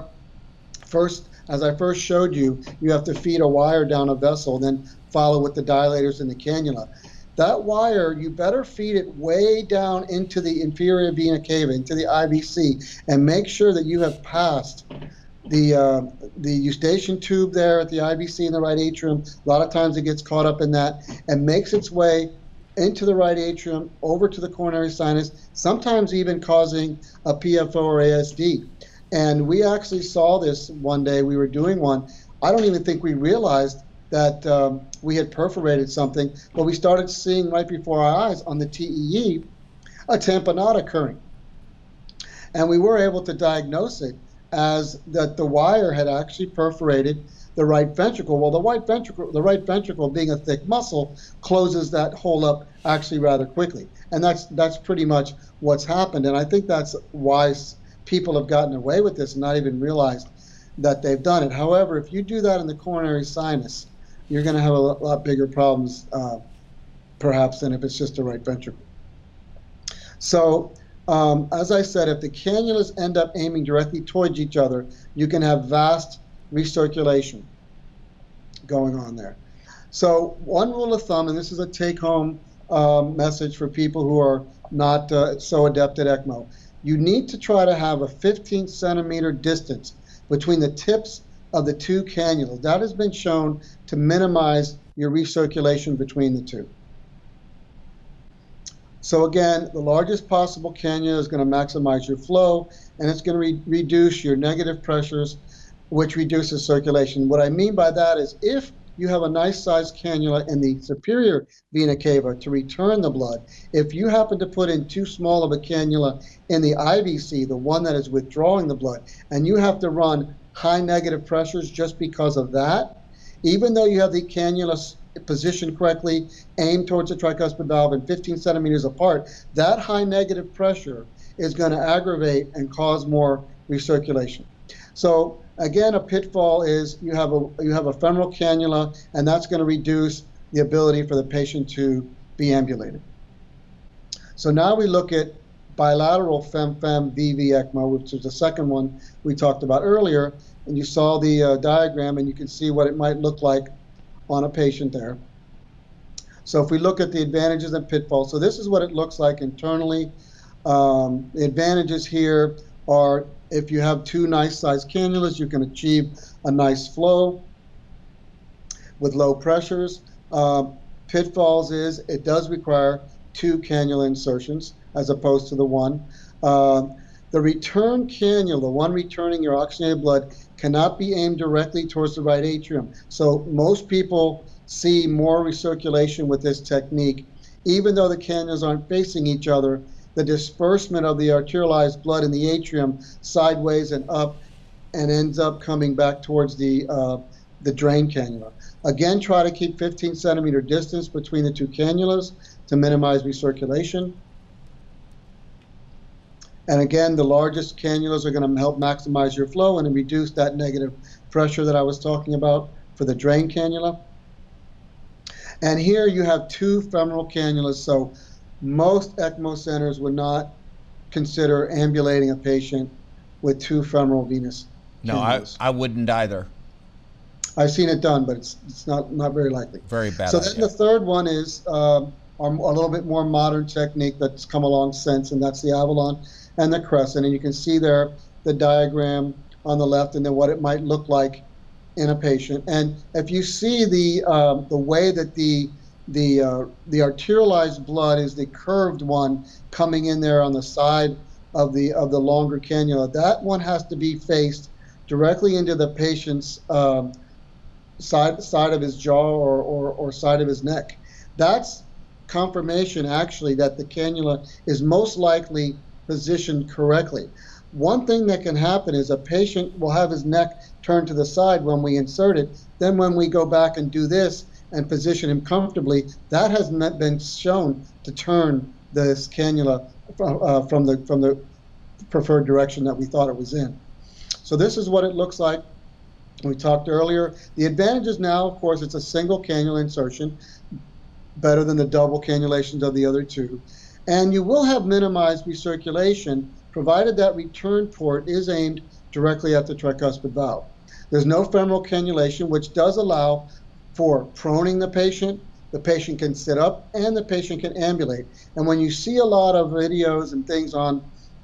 I first showed you, you have to feed a wire down a vessel, then follow with the dilators and the cannula. That wire, you better feed it way down into the inferior vena cava, into the IVC, and make sure that you have passed the eustachian tube there at the IVC in the right atrium. A lot of times it gets caught up in that and makes its way into the right atrium, over to the coronary sinus, sometimes even causing a PFO or ASD. And we actually saw this one day. We were doing one. I don't even think we realized that we had perforated something, but we started seeing right before our eyes on the TEE a tamponade occurring. And we were able to diagnose it as that the wire had actually perforated the right ventricle. Well, the right ventricle being a thick muscle closes that hole up actually rather quickly. And that's pretty much what's happened. And I think that's why people have gotten away with this and not even realized that they've done it. However, if you do that in the coronary sinus, you're going to have a lot bigger problems, perhaps, than if it's just the right ventricle. So, as I said, if the cannulas end up aiming directly towards each other, you can have vast recirculation going on there. So, one rule of thumb, and this is a take-home message for people who are not so adept at ECMO, you need to try to have a 15-centimeter distance between the tips of the two cannulas. That has been shown to minimize your recirculation between the two. So again, the largest possible cannula is going to maximize your flow, and it's going to reduce your negative pressures, which reduces circulation. What I mean by that is if you have a nice sized cannula in the superior vena cava to return the blood. If you happen to put in too small of a cannula in the IVC, the one that is withdrawing the blood, and you have to run high negative pressures just because of that, even though you have the cannula positioned correctly, aimed towards the tricuspid valve and 15 centimeters apart, that high negative pressure is going to aggravate and cause more recirculation. So again, a pitfall is you have a femoral cannula, and that's going to reduce the ability for the patient to be ambulated. So now we look at bilateral fem-fem VV ECMO, which is the second one we talked about earlier, and you saw the diagram, and you can see what it might look like on a patient there. So if we look at the advantages and pitfalls, so this is what it looks like internally. The advantages here are if you have two nice sized cannulas, you can achieve a nice flow with low pressures. Pitfalls is it does require two cannula insertions as opposed to the one. The return cannula, the one returning your oxygenated blood, cannot be aimed directly towards the right atrium. So most people see more recirculation with this technique. Even though the cannulas aren't facing each other, the disbursement of the arterialized blood in the atrium sideways and up and ends up coming back towards the drain cannula. Again, try to keep 15 centimeter distance between the two cannulas to minimize recirculation. And again, the largest cannulas are going to help maximize your flow and reduce that negative pressure that I was talking about for the drain cannula. And here you have two femoral cannulas, so most ECMO centers would not consider ambulating a patient with two femoral venous cannulas. No, I wouldn't either. I've seen it done, but it's not very likely. Very bad So idea. then the third one is a little bit more modern technique that's come along since, and that's the Avalon and the Crescent. And you can see there the diagram on the left and then what it might look like in a patient. And if you see the way that the arterialized blood is the curved one coming in there on the side of the longer cannula, that one has to be faced directly into the patient's side of his jaw or side of his neck. That's confirmation actually that the cannula is most likely positioned correctly. One thing that can happen is a patient will have his neck turned to the side when we insert it. Then when we go back and do this and position him comfortably, that has not been shown to turn this cannula from the preferred direction that we thought it was in. So this is what it looks like. We talked earlier. The advantages now, of course, it's a single cannula insertion, better than the double cannulations of the other two. And you will have minimized recirculation, provided that return port is aimed directly at the tricuspid valve. There's no femoral cannulation, which does allow for proning the patient. The patient can sit up and the patient can ambulate. And when you see a lot of videos and things on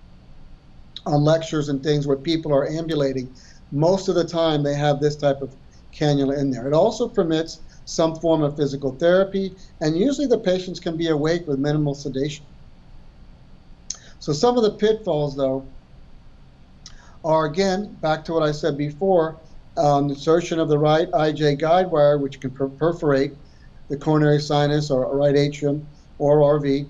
lectures and things where people are ambulating, most of the time they have this type of cannula in there. It also permits some form of physical therapy, and usually the patients can be awake with minimal sedation. So some of the pitfalls, though, are, again, back to what I said before, insertion of the right IJ guide wire, which can perforate the coronary sinus or right atrium or RV.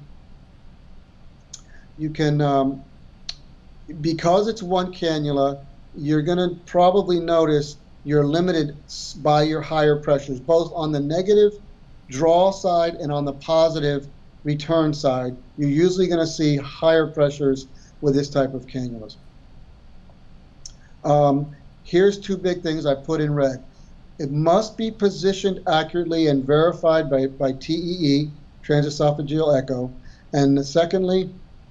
You can, because it's one cannula, you're going to probably notice you're limited by your higher pressures, both on the negative draw side and on the positive return side. You're usually going to see higher pressures with this type of cannulas. Here's two big things I put in red. It must be positioned accurately and verified by TEE, transesophageal echo. And secondly,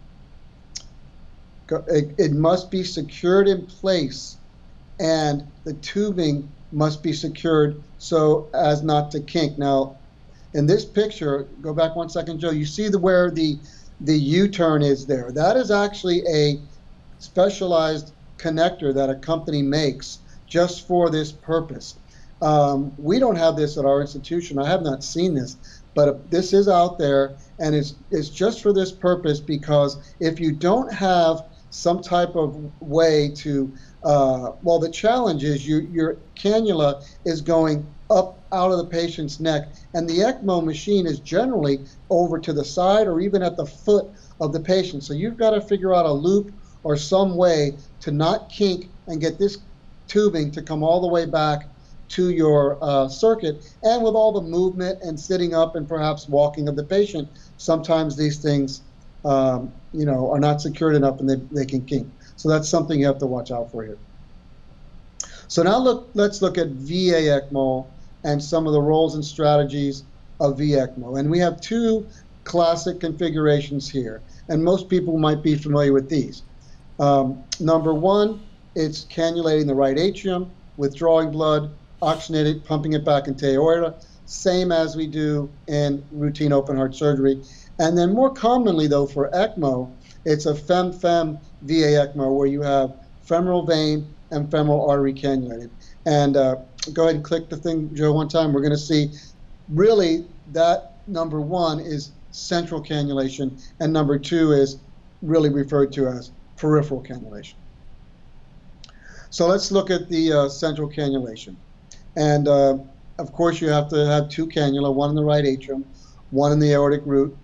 it must be secured in place, and the tubing must be secured so as not to kink. Now, in this picture, go back 1 second, Joe, you see where the U-turn is there. That is actually a specialized connector that a company makes just for this purpose. We don't have this at our institution. I have not seen this, but this is out there, and it's just for this purpose, because if you don't have some type of way to, well, the challenge is your cannula is going up out of the patient's neck, and the ECMO machine is generally over to the side or even at the foot of the patient. So you've got to figure out a loop or some way to not kink and get this tubing to come all the way back to your circuit. And with all the movement and sitting up and perhaps walking of the patient, sometimes these things are not secured enough and they can kink. So that's something you have to watch out for here. So now let's look at VA ECMO and some of the roles and strategies of VA ECMO. And we have two classic configurations here, and most people might be familiar with these. Number one, it's cannulating the right atrium, withdrawing blood, oxygenating, pumping it back into aorta, same as we do in routine open heart surgery. And then more commonly, though, for ECMO, it's a fem-fem VA ECMO where you have femoral vein and femoral artery cannulated. And go ahead and click the thing, Joe, one time. We're going to see really that number one is central cannulation, and number two is really referred to as peripheral cannulation. So let's look at the central cannulation. And of course, you have to have two cannula, one in the right atrium, one in the aortic root.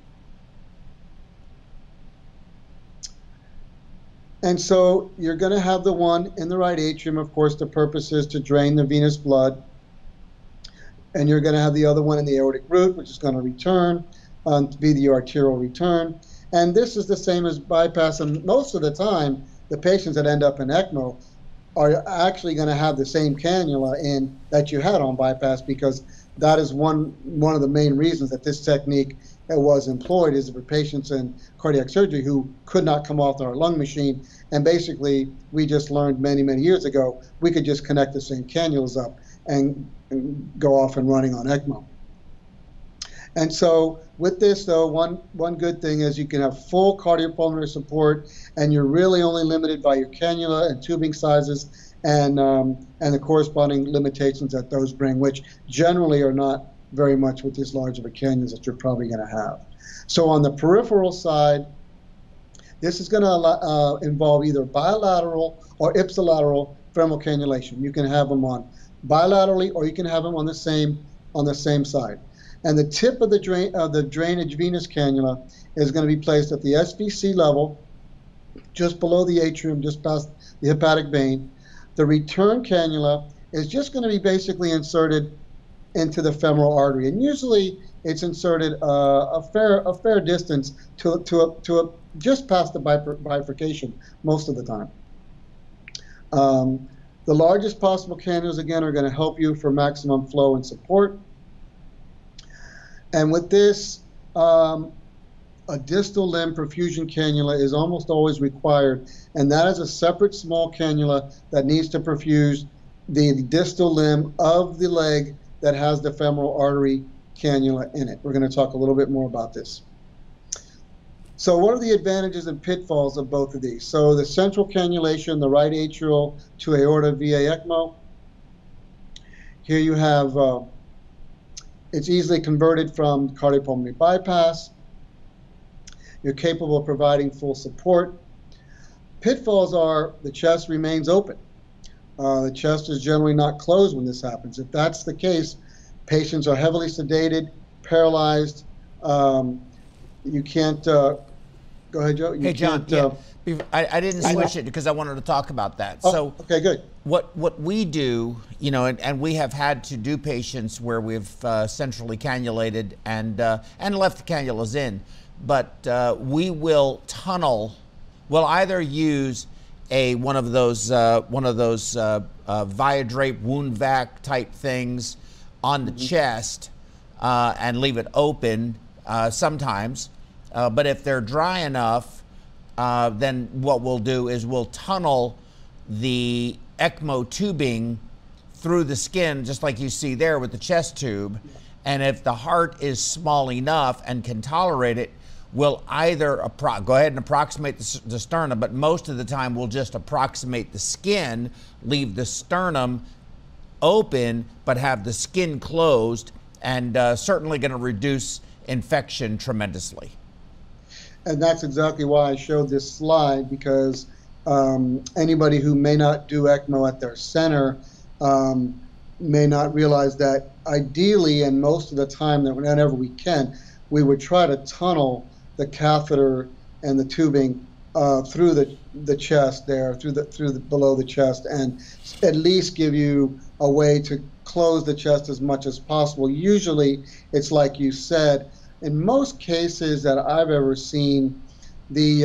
And so you're going to have the one in the right atrium. Of course, the purpose is to drain the venous blood. And you're going to have the other one in the aortic root, which is going to return, to be the arterial return. And this is the same as bypass. And most of the time, the patients that end up in ECMO are actually going to have the same cannula in that you had on bypass, because that is one of the main reasons that this technique was employed, is for patients in cardiac surgery who could not come off our lung machine. And basically, we just learned many, many years ago, we could just connect the same cannulas up and go off and running on ECMO. And so with this, though, one good thing is you can have full cardiopulmonary support, and you're really only limited by your cannula and tubing sizes and the corresponding limitations that those bring, which generally are not very much with this large of a cannula that you're probably going to have. So on the peripheral side, this is going to involve either bilateral or ipsilateral femoral cannulation. You can have them on bilaterally, or you can have them on the same side. And the tip of the drainage venous cannula is going to be placed at the SVC level, just below the atrium, just past the hepatic vein. The return cannula is just going to be basically inserted into the femoral artery, and usually it's inserted a fair distance to just past the bifurcation most of the time. The largest possible cannulas, again, are going to help you for maximum flow and support. And with this, a distal limb perfusion cannula is almost always required, and that is a separate small cannula that needs to perfuse the distal limb of the leg that has the femoral artery cannula in it. We're going to talk a little bit more about this. So what are the advantages and pitfalls of both of these? So the central cannulation, the right atrial to aorta VA ECMO. Here you have, it's easily converted from cardiopulmonary bypass. You're capable of providing full support. Pitfalls are the chest remains open. The chest is generally not closed when this happens. If that's the case, patients are heavily sedated, paralyzed. You can't, go ahead, Joe. Hey, John, I didn't switch it because I wanted to talk about that. Oh, so okay, good. What we do, and we have had to do patients where we've centrally cannulated and left the cannulas in, but we will tunnel. We'll either use one of those Viadrape wound vac type things on the chest and leave it open sometimes. But if they're dry enough, then what we'll do is we'll tunnel the ECMO tubing through the skin, just like you see there with the chest tube. And if the heart is small enough and can tolerate it, we'll either go ahead and approximate the sternum, but most of the time we'll just approximate the skin, leave the sternum open, but have the skin closed, and certainly going to reduce infection tremendously. And that's exactly why I showed this slide, because Anybody who may not do ECMO at their center may not realize that ideally, and most of the time, that whenever we can, we would try to tunnel the catheter and the tubing through the chest there, through the below the chest, and at least give you a way to close the chest as much as possible. Usually, it's like you said. In most cases that I've ever seen, the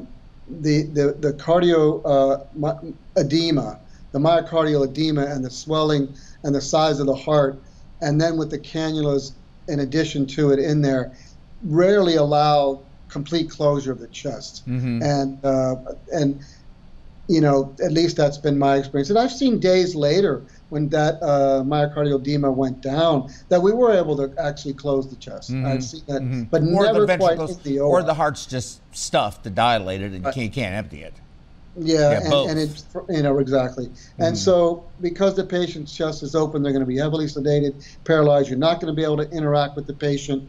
cardio edema, the myocardial edema, and the swelling and the size of the heart, and then with the cannulas in addition to it in there, rarely allow complete closure of the chest. And you know, at least that's been my experience. And I've seen days later when that myocardial edema went down that we were able to actually close the chest. I've seen that, but or never the quite ventricles, in the OR. or the heart's just stuffed, dilated, and you can't empty it. Yeah, both. and it's, you know, exactly. And so because the patient's chest is open, they're going to be heavily sedated, paralyzed. You're not going to be able to interact with the patient.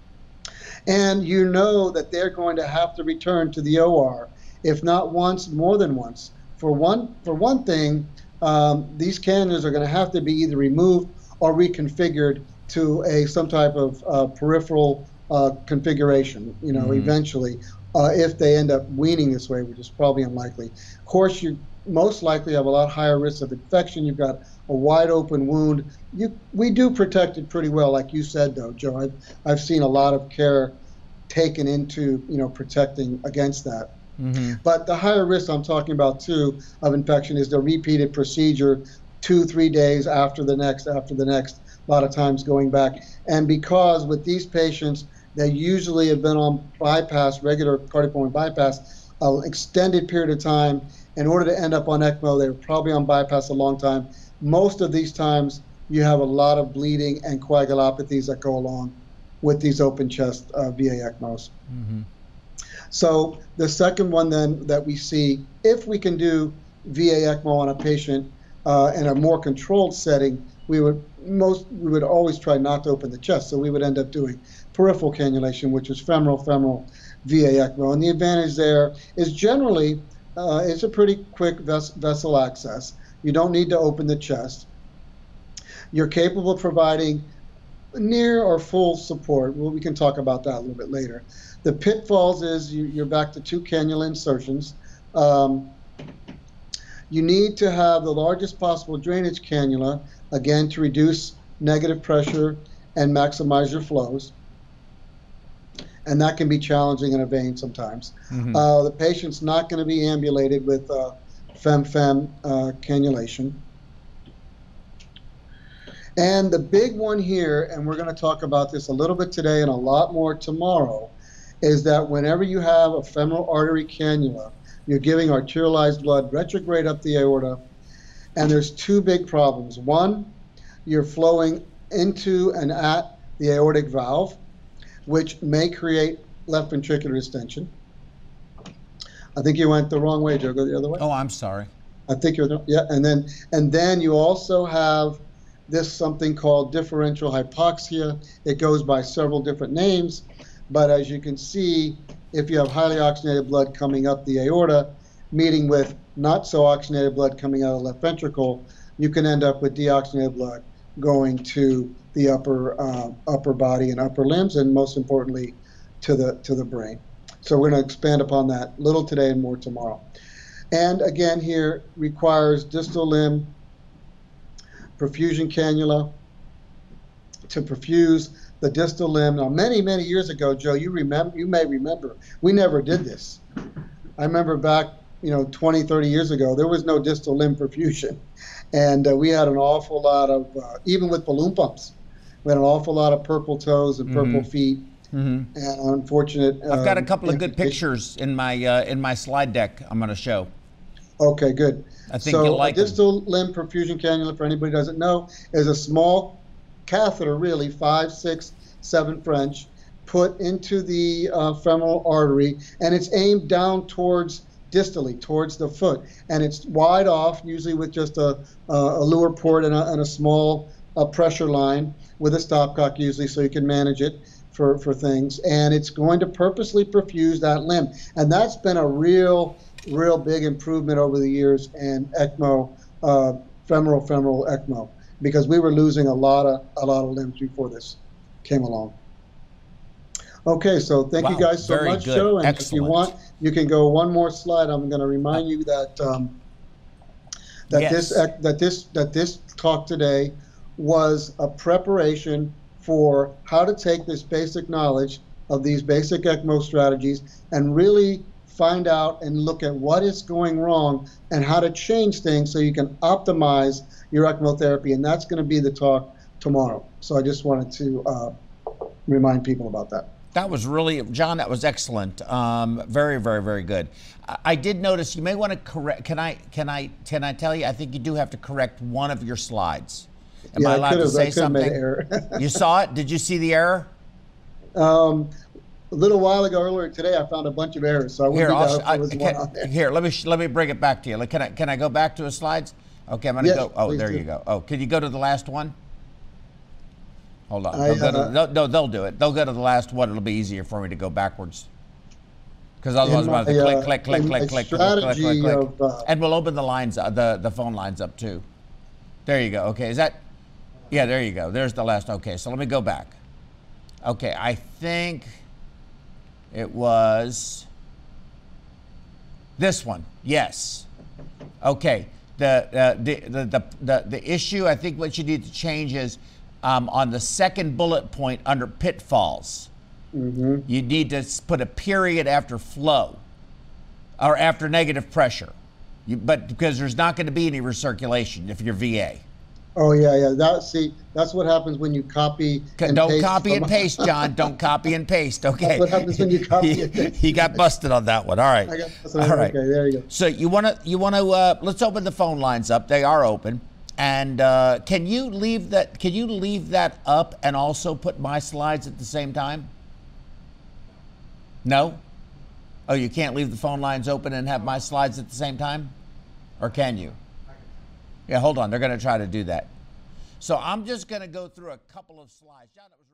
And you know that they're going to have to return to the OR, if not once, more than once. For one thing, these cannulas are going to have to be either removed or reconfigured to some type of peripheral configuration, you know, eventually. If they end up weaning this way, which is probably unlikely. Of course, you most likely have a lot higher risk of infection. You've got a wide open wound. We do protect it pretty well, like you said, though, Joe. I've seen a lot of care taken into, you know, protecting against that. But the higher risk I'm talking about too of infection is the repeated procedure, 2-3 days after the next, a lot of times going back. And because with these patients, they usually have been on bypass, regular cardiopulmonary bypass, an extended period of time. In order to end up on ECMO, they were probably on bypass a long time. Most of these times, you have a lot of bleeding and coagulopathies that go along with these open chest VA ECMOs. So the second one then that we see, if we can do VA ECMO on a patient in a more controlled setting, we would always try not to open the chest. So we would end up doing peripheral cannulation, which is femoral VA ECMO. And the advantage there is generally it's a pretty quick vessel access. You don't need to open the chest. You're capable of providing near or full support. Well, we can talk about that a little bit later. The pitfalls is you're back to 2 cannula insertions. You need to have the largest possible drainage cannula, again, to reduce negative pressure and maximize your flows. And that can be challenging in a vein sometimes. The patient's not going to be ambulated with fem-fem cannulation. And the big one here, and we're going to talk about this a little bit today and a lot more tomorrow, is that whenever you have a femoral artery cannula, you're giving arterialized blood retrograde up the aorta, and there's 2 big problems. One, you're flowing into and at the aortic valve, which may create left ventricular distension. I think you went the wrong way, Joe. Go the other way. Oh, I'm sorry. I think you're yeah. And then you also have this something called differential hypoxia. It goes by several different names, but as you can see, if you have highly oxygenated blood coming up the aorta, meeting with not so oxygenated blood coming out of the left ventricle, you can end up with deoxygenated blood going to the upper body and upper limbs, and most importantly, to the brain. So we're going to expand upon that a little today and more tomorrow. And again, here requires distal limb perfusion cannula to perfuse the distal limb. Now, many years ago, Joe, you may remember, we never did this. I remember back, 20, 30 years ago, there was no distal limb perfusion. And we had an awful lot of, even with balloon pumps, we had an awful lot of purple toes and purple feet. And unfortunate. I've got a couple of good pictures in my slide deck I'm going to show. Okay, good. I think you'll like a distal limb perfusion cannula, for anybody who doesn't know, is a small catheter, really 5, 6, 7 French, put into the femoral artery, and it's aimed down distally towards the foot, and it's wide off, usually with just a Luer port and a small pressure line with a stopcock usually, so you can manage it for things, and it's going to purposely perfuse that limb. And that's been a real real big improvement over the years in ECMO, femoral ECMO, because we were losing a lot of limbs before this came along. Okay, so thank you guys so much, good. Joe. And Excellent. if you want, you can go one more slide. I'm going to remind you that this talk today was a preparation for how to take this basic knowledge of these basic ECMO strategies and really find out and look at what is going wrong and how to change things so you can optimize your ECMO therapy. And that's going to be the talk tomorrow. So I just wanted to remind people about that. That was really, John, that was excellent. Very, very, very good. I did notice you may want to correct, can I tell you, I think you do have to correct one of your slides. Am I allowed to say something? Made an error. You saw it? Did you see the error? A little while ago, earlier today, I found a bunch of errors. So I wouldn't be one on there. Here, let me bring it back to you. Can I go back to the slides? Okay, I'm gonna go. Oh, there you go. Oh, can you go to the last one? Hold on. They'll do it. They'll go to the last one. It'll be easier for me to go backwards. Because otherwise, I'm going to click. And we'll open the lines, the phone lines up too. There you go. Okay, is that? Yeah, there you go. There's the last. Okay, so let me go back. Okay, I think it was this one. Yes. Okay. The issue, I think what you need to change is on the second bullet point under pitfalls. Mm-hmm. You need to put a period after flow or after negative pressure. But because there's not going to be any recirculation if you're VA. Oh, yeah. That's what happens when you copy and Don't paste. Copy and paste, John. Don't copy and paste. Okay. That's what happens when you copy and paste. He got busted on that one. All right. All right. Okay, there you go. So you want to let's open the phone lines up. They are open. And can you leave that up and also put my slides at the same time? No? Oh, you can't leave the phone lines open and have my slides at the same time? Or can you? Yeah, hold on. They're going to try to do that. So I'm just going to go through a couple of slides. John, it was